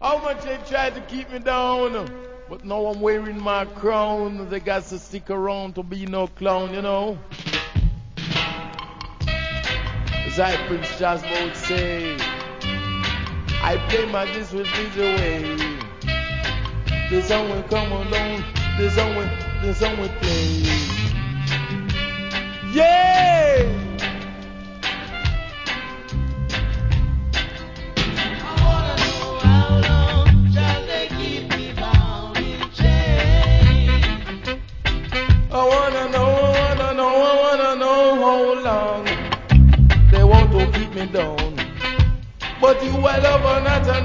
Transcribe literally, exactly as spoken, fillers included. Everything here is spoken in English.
How much they tried to keep me down. But now I'm wearing my crown. They got to stick around to be no clown, you know. As I Prince Jasmine would say, I play my this with me away. The song will come along, the song will, the song will play. Yeah! I wanna know, I wanna know, I wanna know how long they want to keep me down. But you I love her not and